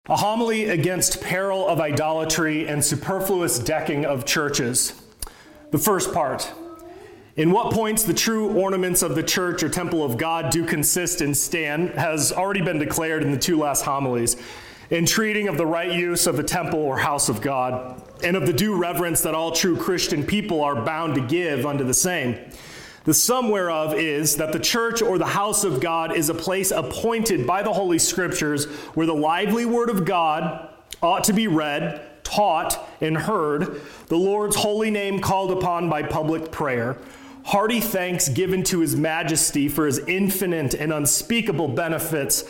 A homily against peril of idolatry and superfluous decking of churches. The first part. In what points the true ornaments of the church or temple of God do consist and stand has already been declared in the two last homilies, in treating of the right use of the temple or house of God, and of the due reverence that all true Christian people are bound to give unto the same. The sum whereof is that the church or the house of God is a place appointed by the Holy Scriptures where the lively word of God ought to be read, taught, and heard, the Lord's holy name called upon by public prayer, hearty thanks given to his majesty for his infinite and unspeakable benefits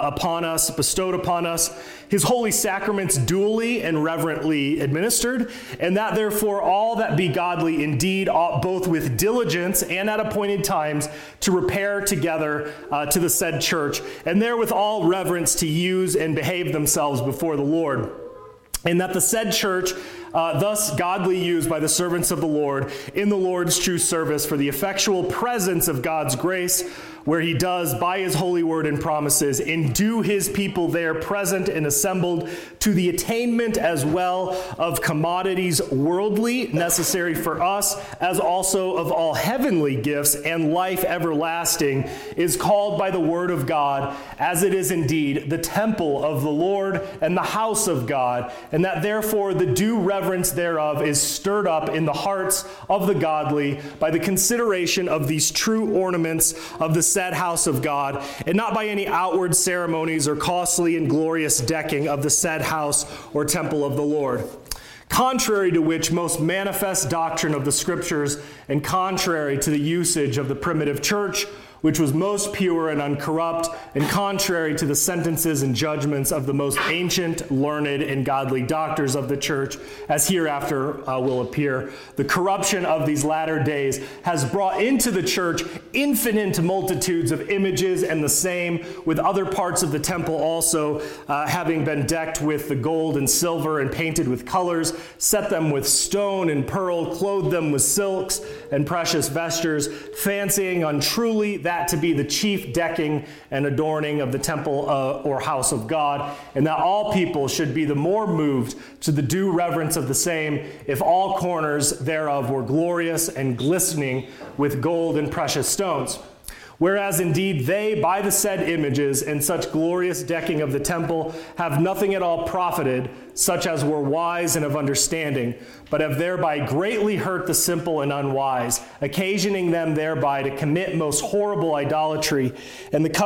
bestowed upon us, his holy sacraments duly and reverently administered, and that therefore all that be godly indeed ought both with diligence and at appointed times to repair together to the said church, and there with all reverence to use and behave themselves before the Lord. And that the said church, thus godly used by the servants of the Lord in the Lord's true service for the effectual presence of God's grace, where he does by his holy word and promises endue his people there present and assembled to the attainment as well of commodities worldly necessary for us, as also of all heavenly gifts and life everlasting, is called by the word of God, as it is indeed the temple of the Lord and the house of God, and that therefore the due reverence thereof is stirred up in the hearts of the godly by the consideration of these true ornaments of the said house of God, and not by any outward ceremonies or costly and glorious decking of the said house or temple of the Lord. Contrary to which most manifest doctrine of the Scriptures, and contrary to the usage of the primitive church, which was most pure and uncorrupt, and contrary to the sentences and judgments of the most ancient, learned, and godly doctors of the church, as hereafter will appear, the corruption of these latter days has brought into the church infinite multitudes of images, and the same with other parts of the temple also, having been decked with the gold and silver and painted with colors, set them with stone and pearl, clothed them with silks and precious vestures, fancying untruly that to be the chief decking and adorning of the temple or house of God, and that all people should be the more moved to the due reverence of the same, if all corners thereof were glorious and glistening with gold and precious stones. Whereas indeed they, by the said images and such glorious decking of the temple, have nothing at all profited, such as were wise and of understanding, but have thereby greatly hurt the simple and unwise, occasioning them thereby to commit most horrible idolatry, and the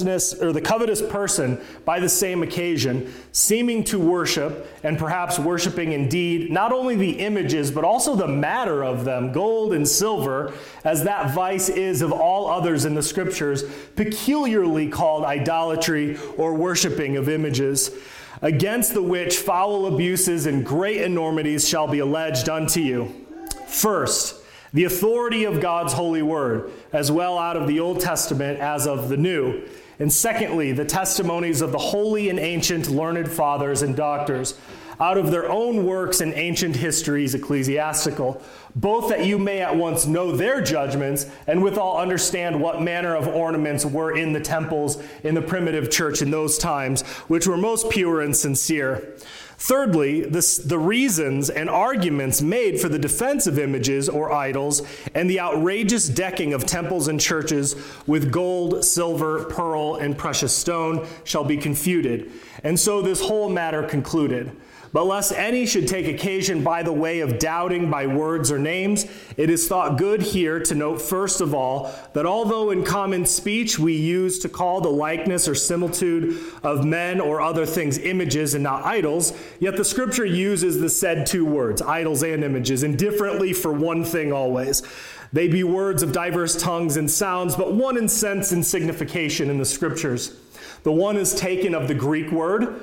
covetous person by the same occasion, seeming to worship, and perhaps worshiping indeed, not only the images, but also the matter of them, gold and silver, as that vice is of all others in the Scriptures, peculiarly called idolatry or worshiping of images, against the which foul abuses and great enormities shall be alleged unto you. First, the authority of God's holy word, as well out of the Old Testament as of the New. And secondly, the testimonies of the holy and ancient learned fathers and doctors, out of their own works and ancient histories ecclesiastical, both that you may at once know their judgments, and withal understand what manner of ornaments were in the temples in the primitive church in those times, which were most pure and sincere. Thirdly, the reasons and arguments made for the defense of images or idols, and the outrageous decking of temples and churches with gold, silver, pearl, and precious stone shall be confuted. And so this whole matter concluded. But lest any should take occasion by the way of doubting by words or names, it is thought good here to note first of all that although in common speech we use to call the likeness or similitude of men or other things images and not idols, yet the Scripture uses the said two words, idols and images, indifferently for one thing always. They be words of diverse tongues and sounds, but one in sense and signification in the Scriptures. The one is taken of the Greek word,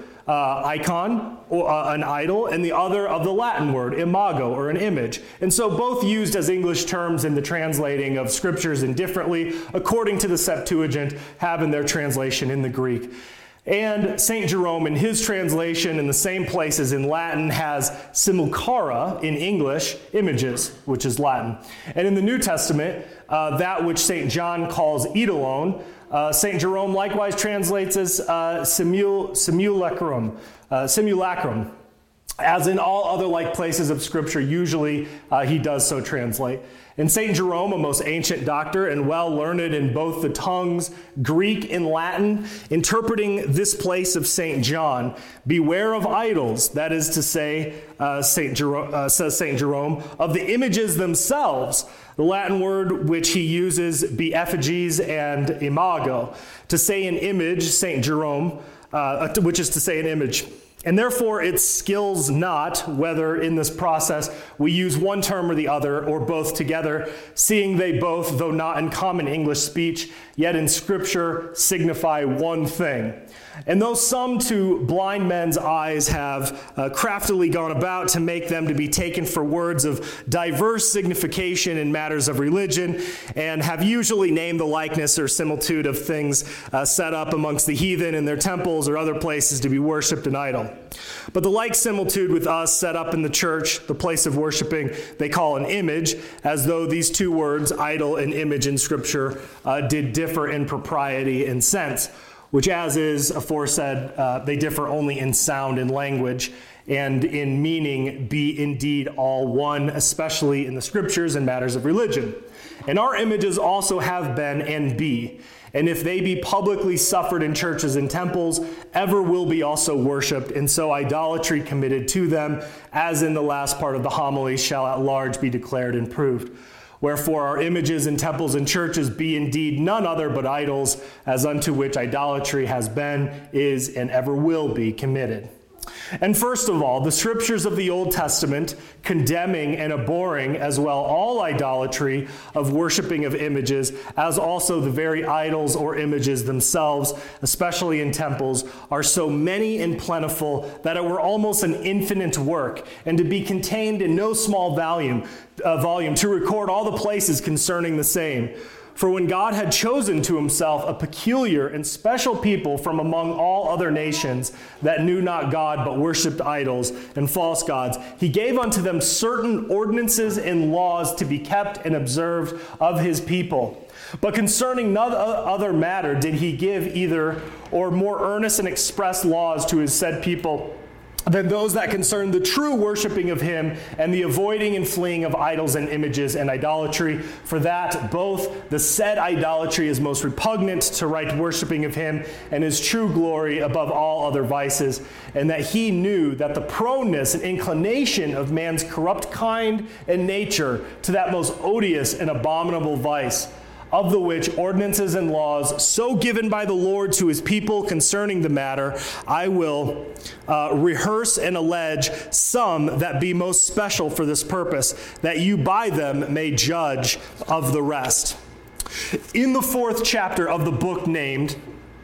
icon, or an idol, and the other of the Latin word, imago, or an image. And so both used as English terms in the translating of scriptures indifferently, according to the Septuagint, have in their translation in the Greek. And St. Jerome, in his translation in the same places in Latin, has simulacra in English, images, which is Latin. And in the New Testament, that which St. John calls eidolon, St. Jerome likewise translates as simulacrum. As in all other like places of Scripture, usually he does so translate. And St. Jerome, a most ancient doctor and well learned in both the tongues, Greek and Latin, interpreting this place of St. John, beware of idols, that is to say, says St. Jerome, of the images themselves, the Latin word which he uses, be effigies and imago, to say an image, St. Jerome, which is to say an image. And therefore it skills not whether in this process we use one term or the other, or both together, seeing they both, though not in common English speech, yet in Scripture signify one thing. And though some to blind men's eyes have craftily gone about to make them to be taken for words of diverse signification in matters of religion, and have usually named the likeness or similitude of things set up amongst the heathen in their temples or other places to be worshipped an idol. But the like similitude with us set up in the church, the place of worshiping, they call an image, as though these two words, idol and image in Scripture, did differ in propriety and sense, which as is aforesaid, they differ only in sound and language, and in meaning be indeed all one, especially in the Scriptures and matters of religion. And our images also have been and be, and if they be publicly suffered in churches and temples, ever will be also worshipped, and so idolatry committed to them, as in the last part of the homily, shall at large be declared and proved. Wherefore our images in temples and churches be indeed none other but idols, as unto which idolatry has been, is, and ever will be committed. And first of all, the Scriptures of the Old Testament, condemning and abhorring as well all idolatry of worshiping of images, as also the very idols or images themselves, especially in temples, are so many and plentiful that it were almost an infinite work, and to be contained in no small volume to record all the places concerning the same. For when God had chosen to himself a peculiar and special people from among all other nations that knew not God but worshipped idols and false gods, he gave unto them certain ordinances and laws to be kept and observed of his people. But concerning none other matter did he give either or more earnest and express laws to his said people than those that concern the true worshiping of him and the avoiding and fleeing of idols and images and idolatry. For that both the said idolatry is most repugnant to right worshiping of him and his true glory above all other vices, and that he knew that the proneness and inclination of man's corrupt kind and nature to that most odious and abominable vice, of the which ordinances and laws so given by the Lord to his people concerning the matter, I will rehearse and allege some that be most special for this purpose, that you by them may judge of the rest. In the 4th chapter of the book named,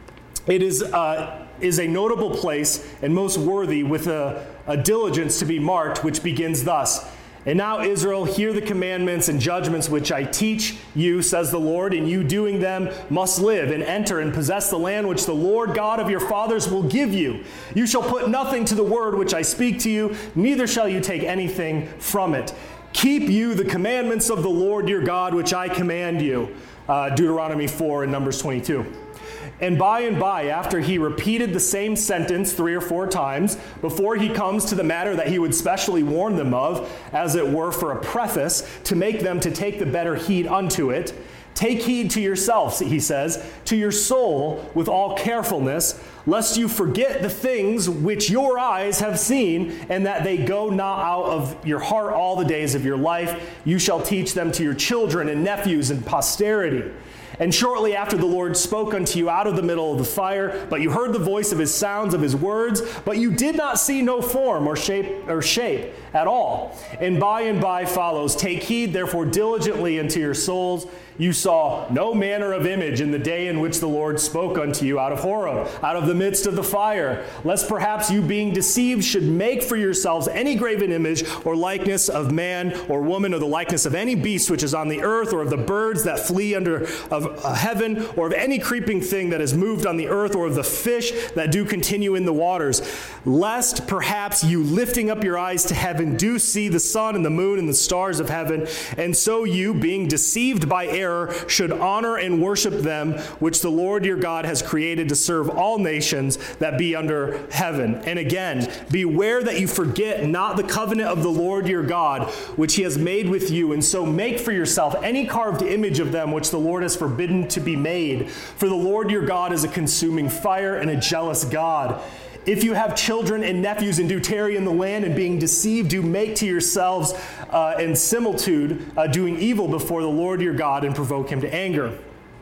it is a notable place and most worthy with a diligence to be marked, which begins thus. And now, Israel, hear the commandments and judgments which I teach you, says the Lord, and you doing them must live and enter and possess the land which the Lord God of your fathers will give you. You shall put nothing to the word which I speak to you, neither shall you take anything from it. Keep you the commandments of the Lord your God, which I command you. Deuteronomy 4 and Numbers 22. And by, after he repeated the same sentence 3 or 4 times, before he comes to the matter that he would specially warn them of, as it were for a preface, to make them to take the better heed unto it, take heed to yourselves, he says, to your soul with all carefulness, lest you forget the things which your eyes have seen, and that they go not out of your heart all the days of your life. You shall teach them to your children and nephews and posterity. And shortly after the Lord spoke unto you out of the middle of the fire, but you heard the voice of his sounds of his words, but you did not see no form or shape at all. And by follows, take heed therefore diligently unto your souls. You saw no manner of image in the day in which the Lord spoke unto you out of Horeb, out of the midst of the fire, lest perhaps you being deceived should make for yourselves any graven image or likeness of man or woman, or the likeness of any beast which is on the earth, or of the birds that flee under of heaven, or of any creeping thing that is moved on the earth, or of the fish that do continue in the waters, lest perhaps you lifting up your eyes to heaven do see the sun and the moon and the stars of heaven, and so you being deceived by error bearer should honor and worship them, which the Lord your God has created to serve all nations that be under heaven. And again, beware that you forget not the covenant of the Lord your God, which he has made with you, and so make for yourself any carved image of them which the Lord has forbidden to be made. For the Lord your God is a consuming fire and a jealous God. If you have children and nephews and do tarry in the land and being deceived, do make to yourselves in similitude, doing evil before the Lord your God and provoke him to anger.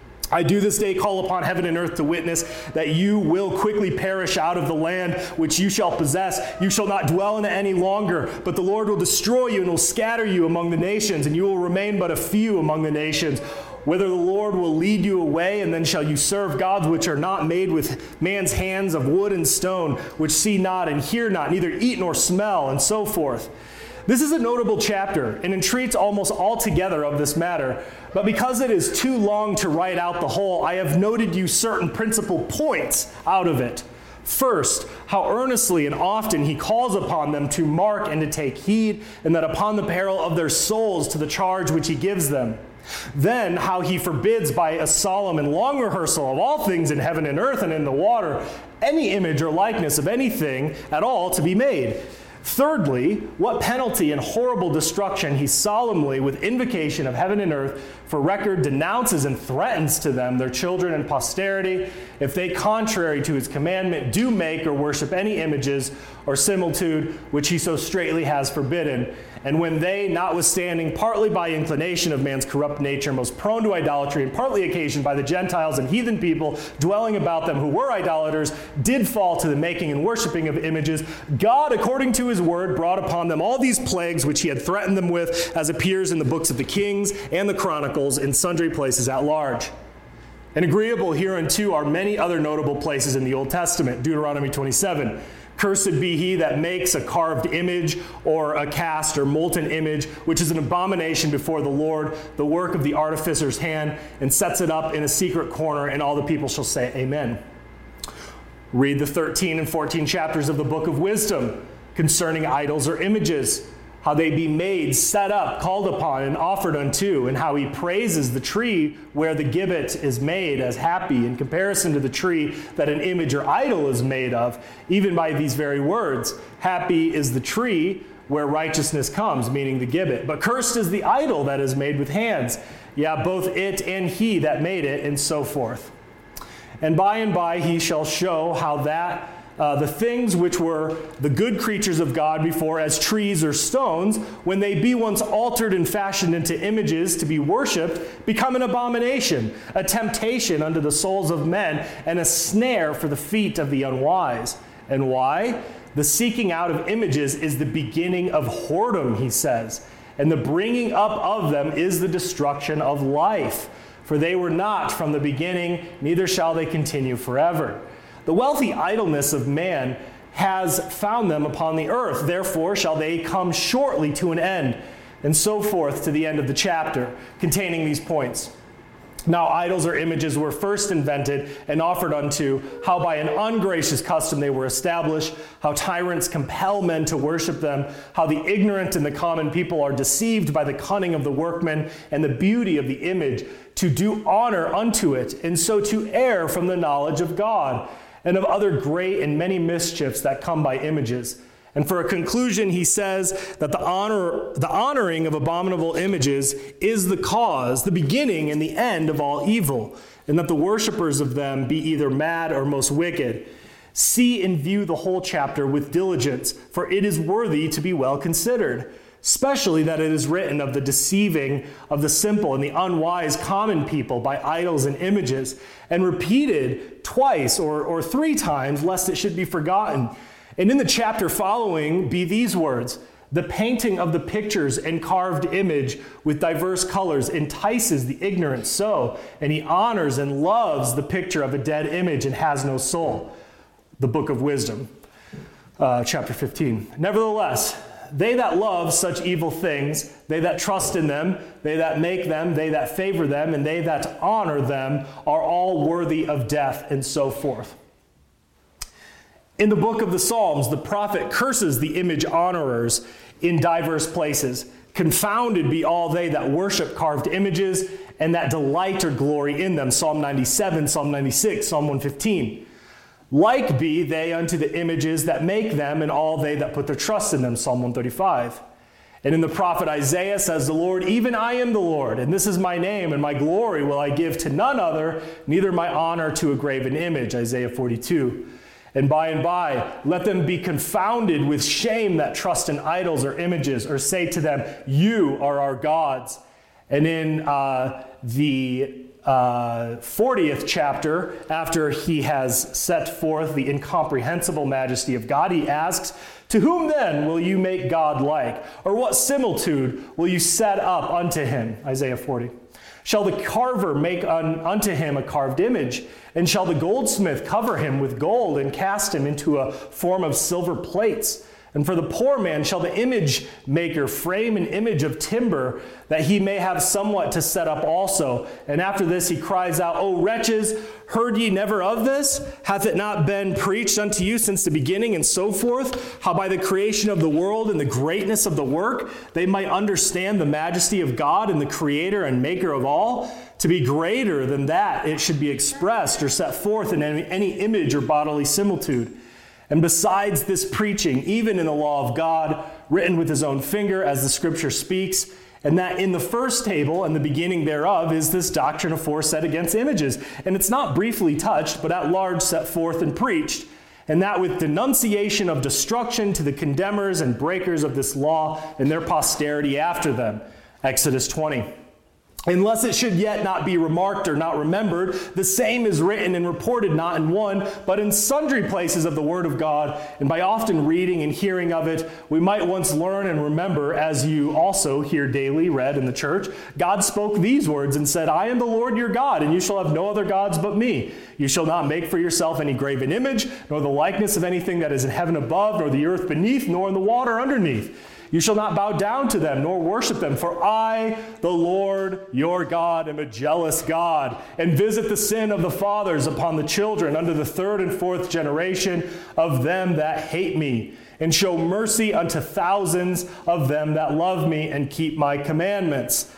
I do this day call upon heaven and earth to witness that you will quickly perish out of the land which you shall possess. You shall not dwell in it any longer, but the Lord will destroy you and will scatter you among the nations, and you will remain but a few among the nations. Whither the Lord will lead you away, and then shall you serve gods which are not made with man's hands, of wood and stone, which see not and hear not, neither eat nor smell, and so forth. This is a notable chapter and entreats almost altogether of this matter, but because it is too long to write out the whole, I have noted you certain principal points out of it. First, how earnestly and often he calls upon them to mark and to take heed, and that upon the peril of their souls to the charge which he gives them. Then how he forbids by a solemn and long rehearsal of all things in heaven and earth and in the water, any image or likeness of anything at all to be made. Thirdly, what penalty and horrible destruction he solemnly, with invocation of heaven and earth, for record denounces and threatens to them, their children and posterity, if they, contrary to his commandment, do make or worship any images or similitude which he so straitly has forbidden. And when they, notwithstanding, partly by inclination of man's corrupt nature, most prone to idolatry, and partly occasioned by the Gentiles and heathen people dwelling about them who were idolaters, did fall to the making and worshiping of images, God, according to his word, brought upon them all these plagues which he had threatened them with, as appears in the books of the Kings and the Chronicles in sundry places at large. And agreeable hereunto are many other notable places in the Old Testament. Deuteronomy 27. Cursed be he that makes a carved image or a cast or molten image, which is an abomination before the Lord, the work of the artificer's hand, and sets it up in a secret corner, and all the people shall say, Amen. Read the 13 and 14 chapters of the book of Wisdom concerning idols or images, how they be made, set up, called upon, and offered unto, and how he praises the tree where the gibbet is made as happy in comparison to the tree that an image or idol is made of, even by these very words. Happy is the tree where righteousness comes, meaning the gibbet. But cursed is the idol that is made with hands. Yeah, both it and he that made it, and so forth. And by he shall show how that the things which were the good creatures of God before as trees or stones, when they be once altered and fashioned into images to be worshipped, become an abomination, a temptation unto the souls of men, and a snare for the feet of the unwise. And why? The seeking out of images is the beginning of whoredom, he says, and the bringing up of them is the destruction of life. For they were not from the beginning, neither shall they continue forever. The wealthy idleness of man has found them upon the earth. Therefore shall they come shortly to an end. And so forth to the end of the chapter, containing these points. Now idols or images were first invented and offered unto, how by an ungracious custom they were established, how tyrants compel men to worship them, how the ignorant and the common people are deceived by the cunning of the workmen and the beauty of the image, to do honor unto it, and so to err from the knowledge of God, and of other great and many mischiefs that come by images. And for a conclusion, he says that the honoring of abominable images is the cause, the beginning and the end of all evil, and that the worshipers of them be either mad or most wicked. See and view the whole chapter with diligence, for it is worthy to be well considered, especially that it is written of the deceiving of the simple and the unwise common people by idols and images, and repeated twice or three times, lest it should be forgotten. And in the chapter following be these words: the painting of the pictures and carved image with diverse colors entices the ignorant so, and he honors and loves the picture of a dead image and has no soul. The book of Wisdom, chapter 15. Nevertheless, they that love such evil things, they that trust in them, they that make them, they that favor them, and they that honor them are all worthy of death, and so forth. In the book of the Psalms, the prophet curses the image honorers in diverse places, Confounded be all they that worship carved images and that delight or glory in them. Psalm 97, Psalm 96, Psalm 115. Like be they unto the images that make them, and all they that put their trust in them. Psalm 135. And in the prophet Isaiah says, the Lord, even I am the Lord, and this is my name, and my glory will I give to none other, neither my honor to a graven image. Isaiah 42. And by, let them be confounded with shame that trust in idols or images, or say to them, you are our gods. And in the 40th chapter, after he has set forth the incomprehensible majesty of God, he asks, to whom then will you make God like? Or what similitude will you set up unto him? Isaiah 40. Shall the carver make unto him a carved image? And shall the goldsmith cover him with gold and cast him into a form of silver plates? And for the poor man shall the image maker frame an image of timber, that he may have somewhat to set up also. And after this he cries out, O wretches, heard ye never of this? Hath it not been preached unto you since the beginning, and so forth? How by the creation of the world and the greatness of the work, they might understand the majesty of God and the creator and maker of all? To be greater than that, it should be expressed or set forth in any image or bodily similitude. And besides this preaching, even in the law of God, written with his own finger, as the scripture speaks, and that in the first table and the beginning thereof is this doctrine aforesaid against images. And it's not briefly touched, but at large set forth and preached, and that with denunciation of destruction to the condemners and breakers of this law and their posterity after them. Exodus 20. Unless it should yet not be remarked or not remembered, the same is written and reported not in one, but in sundry places of the word of God, and by often reading and hearing of it, we might once learn and remember, as you also hear daily read in the church, God spoke these words and said, I am the Lord your God, and you shall have no other gods but me. You shall not make for yourself any graven image, nor the likeness of anything that is in heaven above, nor the earth beneath, nor in the water underneath. You shall not bow down to them, nor worship them, for I, the Lord your God, am a jealous God, and visit the sin of the fathers upon the children unto the third and fourth generation of them that hate me, and show mercy unto thousands of them that love me and keep my commandments.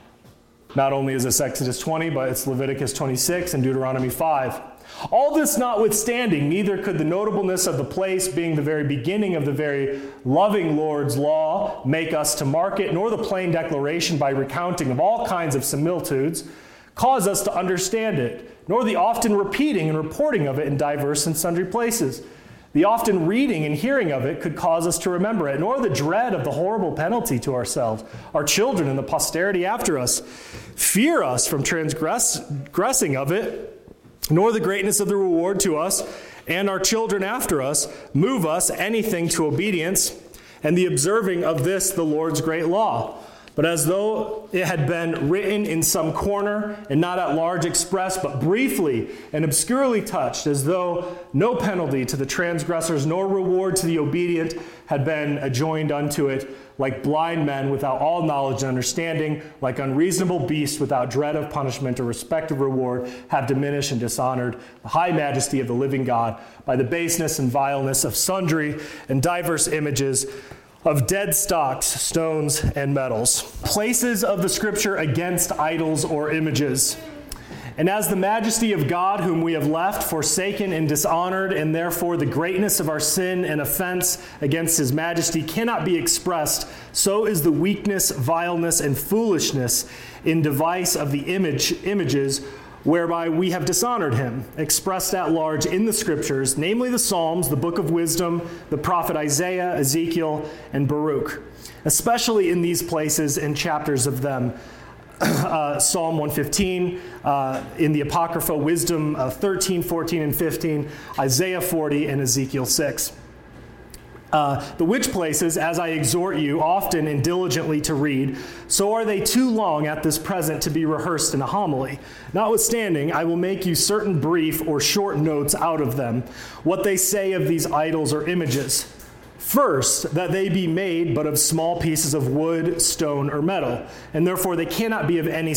Not only is this Exodus 20, but it's Leviticus 26 and Deuteronomy 5. All this notwithstanding, neither could the notableness of the place, being the very beginning of the very loving Lord's law, make us to mark it, nor the plain declaration by recounting of all kinds of similitudes cause us to understand it, nor the often repeating and reporting of it in diverse and sundry places. The often reading and hearing of it could cause us to remember it, nor the dread of the horrible penalty to ourselves, our children, and the posterity after us. Fear us from transgressing of it, nor the greatness of the reward to us and our children after us move us anything to obedience and the observing of this the Lord's great law. But as though it had been written in some corner and not at large expressed, but briefly and obscurely touched, as though no penalty to the transgressors nor reward to the obedient had been adjoined unto it, like blind men without all knowledge and understanding, like unreasonable beasts without dread of punishment or respect of reward, have diminished and dishonored the high majesty of the living God by the baseness and vileness of sundry and diverse images of dead stocks, stones, and metals. Places of the scripture against idols or images. And as the majesty of God, whom we have left, forsaken and dishonored, and therefore the greatness of our sin and offense against his majesty cannot be expressed, so is the weakness, vileness, and foolishness in device of the images whereby we have dishonored him, expressed at large in the scriptures, namely the Psalms, the book of wisdom, the prophet Isaiah, Ezekiel, and Baruch, especially in these places and chapters of them. Psalm 115, in the Apocrypha, Wisdom 13, 14, and 15, Isaiah 40, and Ezekiel 6. The which places, as I exhort you often and diligently to read, so are they too long at this present to be rehearsed in a homily. Notwithstanding, I will make you certain brief or short notes out of them, what they say of these idols or images. First, that they be made but of small pieces of wood, stone, or metal, and therefore they cannot be of any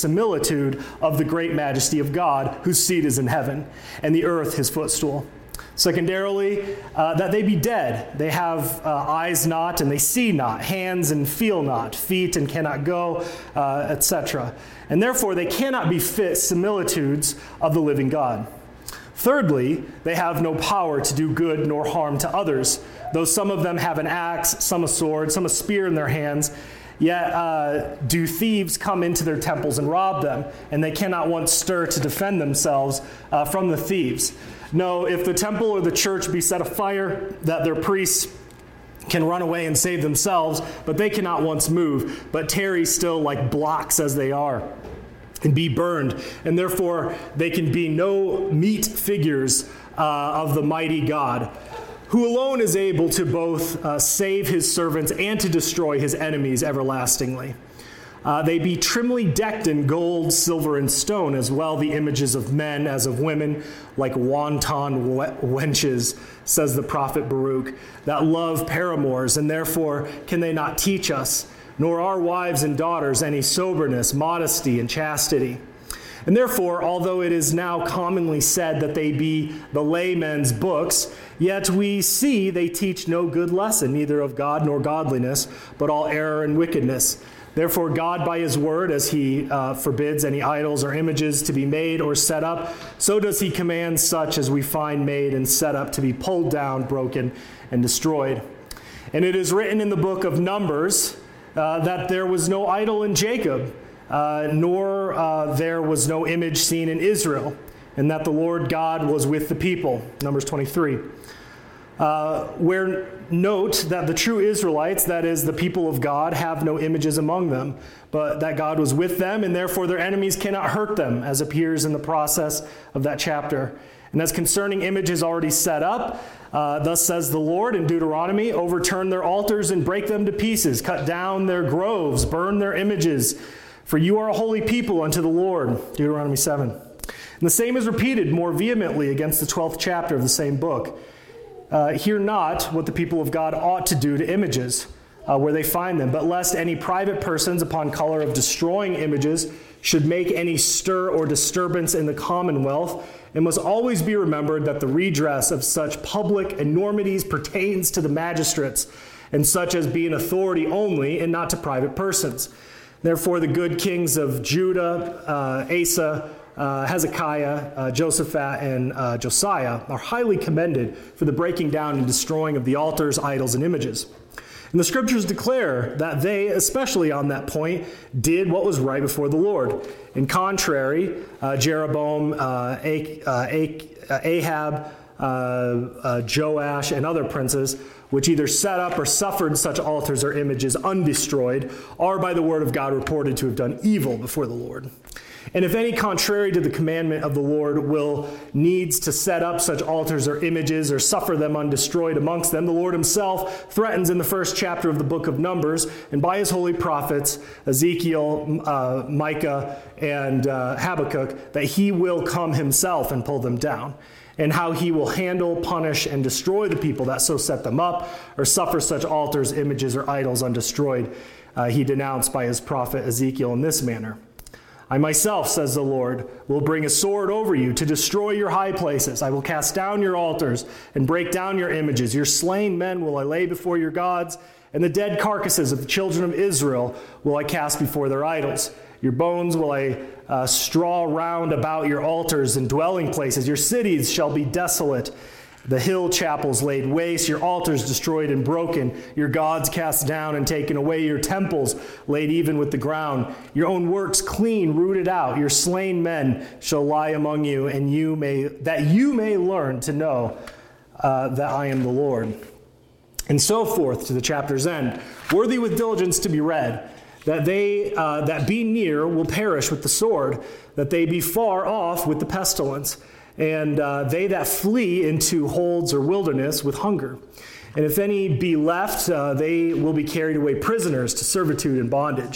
similitude of the great majesty of God, whose seat is in heaven, and the earth his footstool. Secondarily, that they be dead. They have eyes not, and they see not, hands and feel not, feet and cannot go, etc. And therefore they cannot be fit similitudes of the living God. Thirdly, they have no power to do good nor harm to others, though some of them have an axe, some a sword, some a spear in their hands. Yet do thieves come into their temples and rob them, and they cannot once stir to defend themselves from the thieves. No, if the temple or the church be set afire, that their priests can run away and save themselves, but they cannot once move, but tarry still like blocks as they are, and be burned. And therefore they can be no meet figures of the mighty God, who alone is able to both save his servants and to destroy his enemies everlastingly. They be trimly decked in gold, silver, and stone, as well the images of men as of women, like wanton wenches, says the prophet Baruch, that love paramours, and therefore can they not teach us, nor our wives and daughters any soberness, modesty, and chastity. And therefore, although it is now commonly said that they be the laymen's books, yet we see they teach no good lesson, neither of God nor godliness, but all error and wickedness. Therefore, God, by his word, as he forbids any idols or images to be made or set up, so does he command such as we find made and set up to be pulled down, broken, and destroyed. And it is written in the book of Numbers that there was no idol in Jacob, nor there was no image seen in Israel, and that the Lord God was with the people. Numbers 23. Where note that the true Israelites, that is, the people of God, have no images among them, but that God was with them, and therefore their enemies cannot hurt them, as appears in the process of that chapter. And as concerning images already set up, thus says the Lord in Deuteronomy, overturn their altars and break them to pieces, cut down their groves, burn their images, for you are a holy people unto the Lord. Deuteronomy 7. And the same is repeated more vehemently against the 12th chapter of the same book. Hear not what the people of God ought to do to images, where they find them, but lest any private persons, upon color of destroying images, should make any stir or disturbance in the commonwealth. It must always be remembered that the redress of such public enormities pertains to the magistrates, and such as be in authority only, and not to private persons. Therefore the good kings of Judah, Asa, Hezekiah, Josaphat, and Josiah are highly commended for the breaking down and destroying of the altars, idols, and images. And the scriptures declare that they, especially on that point, did what was right before the Lord. In contrary, Jeroboam, Ahab, Joash, and other princes, which either set up or suffered such altars or images undestroyed, are by the word of God reported to have done evil before the Lord. And if any contrary to the commandment of the Lord will needs to set up such altars or images or suffer them undestroyed amongst them, the Lord himself threatens in the first chapter of the book of Numbers, and by his holy prophets, Ezekiel, Micah, and Habakkuk, that he will come himself and pull them down, and how he will handle, punish, and destroy the people that so set them up or suffer such altars, images, or idols undestroyed. He denounced by his prophet Ezekiel in this manner. I myself, says the Lord, will bring a sword over you to destroy your high places. I will cast down your altars and break down your images. Your slain men will I lay before your gods, and the dead carcasses of the children of Israel will I cast before their idols. Your bones will I straw round about your altars and dwelling places. Your cities shall be desolate, the hill chapels laid waste, your altars destroyed and broken, your gods cast down and taken away, your temples laid even with the ground, your own works clean, rooted out. Your slain men shall lie among you, and you may learn to know that I am the Lord. And so forth to the chapter's end, worthy with diligence to be read, that they that be near will perish with the sword, that they be far off with the pestilence, and they that flee into holds or wilderness with hunger. And if any be left, they will be carried away prisoners to servitude and bondage.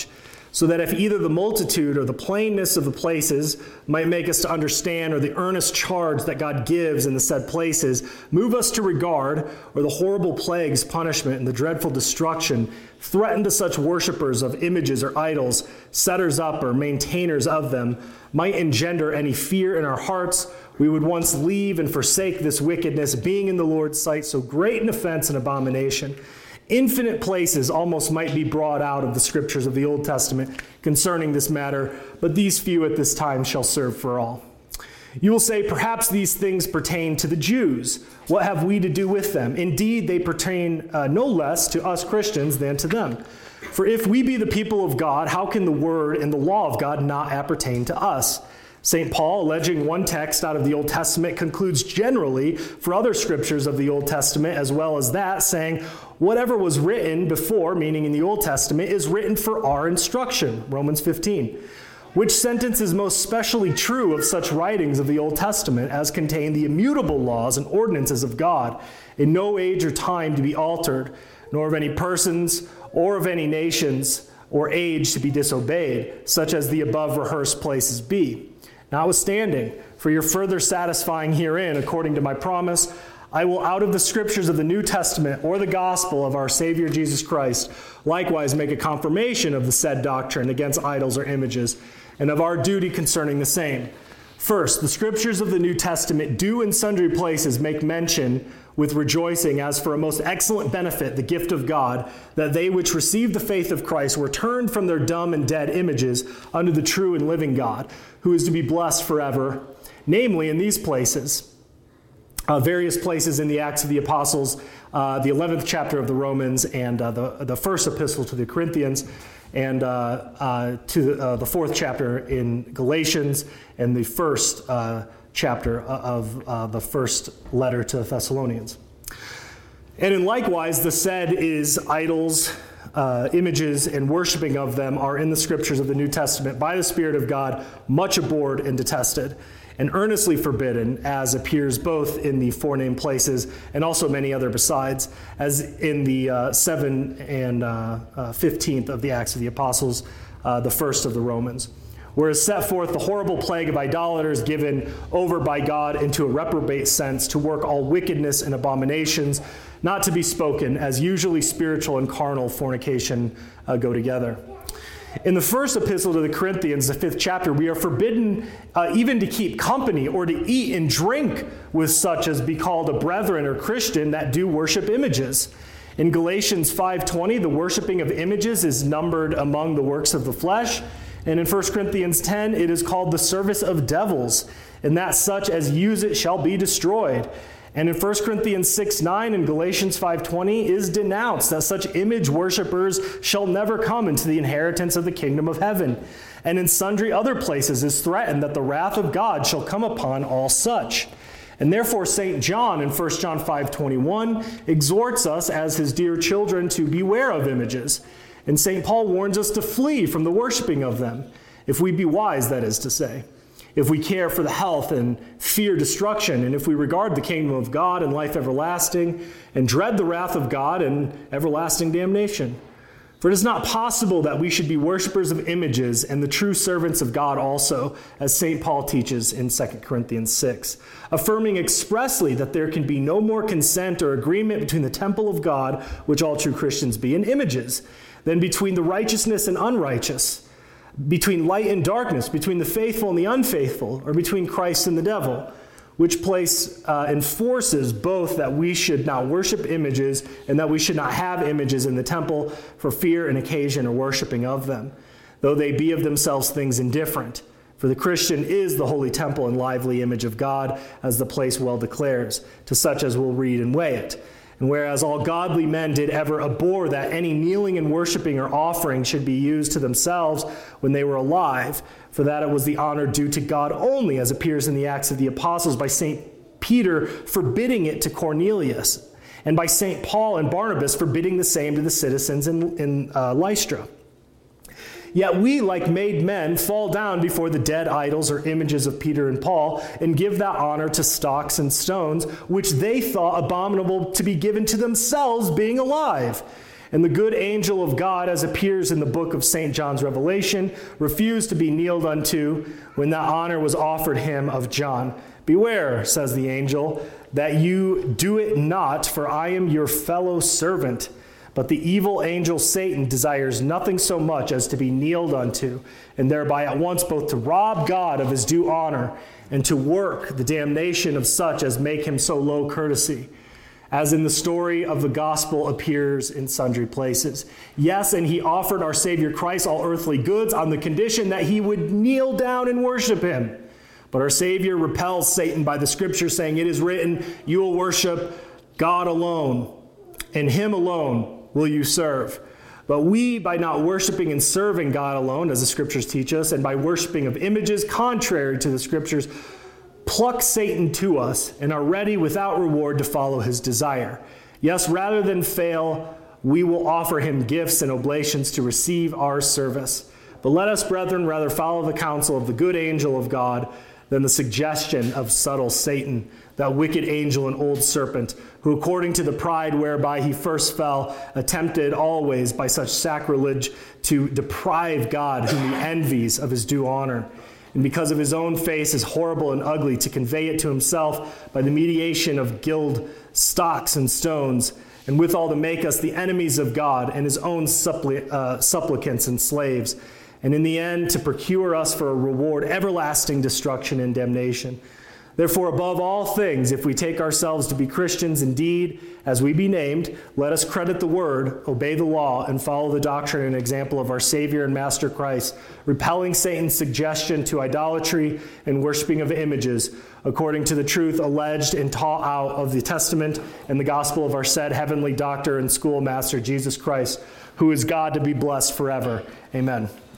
so that if either the multitude or the plainness of the places might make us to understand, or the earnest charge that God gives in the said places move us to regard, or the horrible plagues, punishment, and the dreadful destruction threatened to such worshippers of images or idols, setters up or maintainers of them, might engender any fear in our hearts, we would once leave and forsake this wickedness, being in the Lord's sight so great an offense and abomination. Infinite places almost might be brought out of the scriptures of the Old Testament concerning this matter, but these few at this time shall serve for all. You will say, perhaps these things pertain to the Jews. What have we to do with them? Indeed, they pertain no less to us Christians than to them. For if we be the people of God, how can the word and the law of God not appertain to us? St. Paul, alleging one text out of the Old Testament, concludes generally for other scriptures of the Old Testament as well as that, saying, whatever was written before, meaning in the Old Testament, is written for our instruction, Romans 15. Which sentence is most specially true of such writings of the Old Testament as contain the immutable laws and ordinances of God, in no age or time to be altered, nor of any persons or of any nations or age to be disobeyed, such as the above rehearsed places be. Notwithstanding, for your further satisfying herein, according to my promise, I will out of the scriptures of the New Testament or the gospel of our Savior Jesus Christ likewise make a confirmation of the said doctrine against idols or images, and of our duty concerning the same. First, the scriptures of the New Testament do in sundry places make mention with rejoicing as for a most excellent benefit, the gift of God, that they which received the faith of Christ were turned from their dumb and dead images unto the true and living God, who is to be blessed forever. Namely, in these places, various places in the Acts of the Apostles, the 11th chapter of the Romans, and the first epistle to the Corinthians, and to the 4th chapter in Galatians, and the first chapter of the first letter to the Thessalonians. And in likewise, the said is idols, images, and worshiping of them are in the scriptures of the New Testament by the Spirit of God much abhorred and detested, and earnestly forbidden, as appears both in the forenamed places and also many other besides, as in the 7th and 15th of the Acts of the Apostles, the first of the Romans. Whereas set forth the horrible plague of idolaters given over by God into a reprobate sense to work all wickedness and abominations, not to be spoken, as usually spiritual and carnal fornication go together. In the first epistle to the Corinthians, the 5th chapter, we are forbidden even to keep company or to eat and drink with such as be called a brethren or Christian that do worship images. In Galatians 5:20, the worshiping of images is numbered among the works of the flesh. And in 1 Corinthians 10, it is called the service of devils, and that such as use it shall be destroyed. And in 1 Corinthians 6:9 and Galatians 5:20 is denounced that such image worshipers shall never come into the inheritance of the kingdom of heaven. And in sundry other places is threatened that the wrath of God shall come upon all such. And therefore St. John in 1 John 5:21 exhorts us as his dear children to beware of images. And St. Paul warns us to flee from the worshiping of them, if we be wise, that is to say, if we care for the health and fear destruction, and if we regard the kingdom of God and life everlasting, and dread the wrath of God and everlasting damnation. For it is not possible that we should be worshipers of images and the true servants of God also, as St. Paul teaches in 2 Corinthians 6, affirming expressly that there can be no more consent or agreement between the temple of God, which all true Christians be, and images, than between the righteousness and unrighteous, between light and darkness, between the faithful and the unfaithful, or between Christ and the devil, which place enforces both that we should not worship images and that we should not have images in the temple for fear and occasion or worshiping of them, though they be of themselves things indifferent. For the Christian is the holy temple and lively image of God, as the place well declares, to such as will read and weigh it. And whereas all godly men did ever abhor that any kneeling and worshiping or offering should be used to themselves when they were alive, for that it was the honor due to God only, as appears in the Acts of the Apostles by St. Peter forbidding it to Cornelius, and by St. Paul and Barnabas forbidding the same to the citizens in Lystra. Yet we, like made men, fall down before the dead idols or images of Peter and Paul, and give that honor to stocks and stones, which they thought abominable to be given to themselves, being alive. And the good angel of God, as appears in the book of St. John's Revelation, refused to be kneeled unto when that honor was offered him of John. Beware, says the angel, that you do it not, for I am your fellow servant. But the evil angel Satan desires nothing so much as to be kneeled unto, and thereby at once both to rob God of his due honor and to work the damnation of such as make him so low courtesy, as in the story of the gospel appears in sundry places. Yes, and he offered our Savior Christ all earthly goods on the condition that he would kneel down and worship him. But our Savior repels Satan by the scripture, saying, "It is written, you will worship God alone, and him alone will you serve." But we, by not worshiping and serving God alone, as the scriptures teach us, and by worshiping of images contrary to the scriptures, pluck Satan to us and are ready without reward to follow his desire. Yes, rather than fail, we will offer him gifts and oblations to receive our service. But let us, brethren, rather follow the counsel of the good angel of God than the suggestion of subtle Satan, that wicked angel and old serpent, who according to the pride whereby he first fell, attempted always by such sacrilege to deprive God, whom he envies, of his due honor. And because of his own face is horrible and ugly, to convey it to himself by the mediation of gild stocks and stones, and withal to make us the enemies of God and his own supplicants and slaves, and in the end to procure us for a reward everlasting destruction and damnation. Therefore, above all things, if we take ourselves to be Christians indeed, as we be named, let us credit the word, obey the law, and follow the doctrine and example of our Savior and Master Christ, repelling Satan's suggestion to idolatry and worshiping of images, according to the truth alleged and taught out of the Testament and the gospel of our said heavenly doctor and schoolmaster, Jesus Christ, who is God to be blessed forever. Amen.